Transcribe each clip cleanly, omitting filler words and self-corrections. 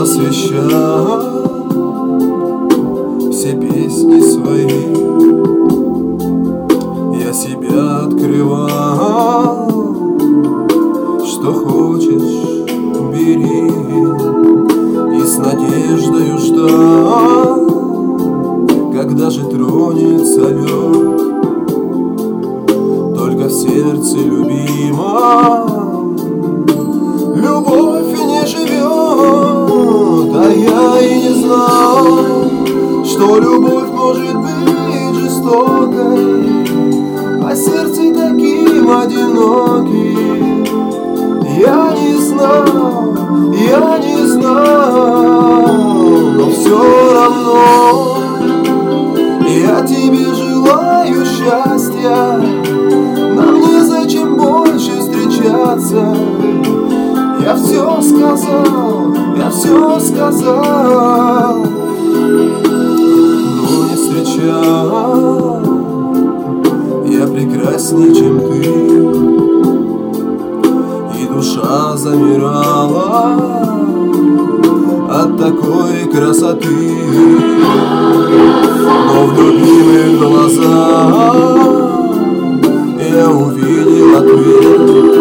посвящал все песни свои. Я себя открывал, что хочешь, бери. И с надеждою ждал, когда же тронется лед. Только в сердце любимом любовь не живет. А я и не знал, что любовь может быть жестокой, а сердце таким одиноким. Я не знал, но все равно я тебе желаю счастья. Нам незачем больше встречаться. Я все сказал, но не встречал я прекрасней, чем ты. И душа замирала от такой красоты. Но в любимых глазах я увидел ответ,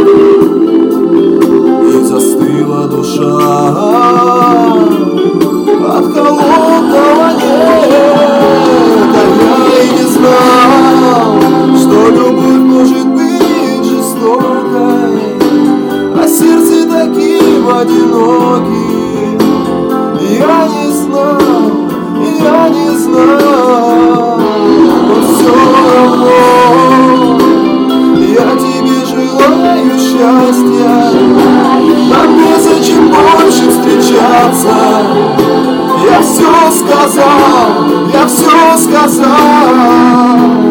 и застыла душа от холодного нет. А я и не знал, что любовь может быть жестокой, а сердце таким одиноким. Я не знал, но все равно я тебе желаю счастья. Нам незачем больше встречаться. Я все сказал.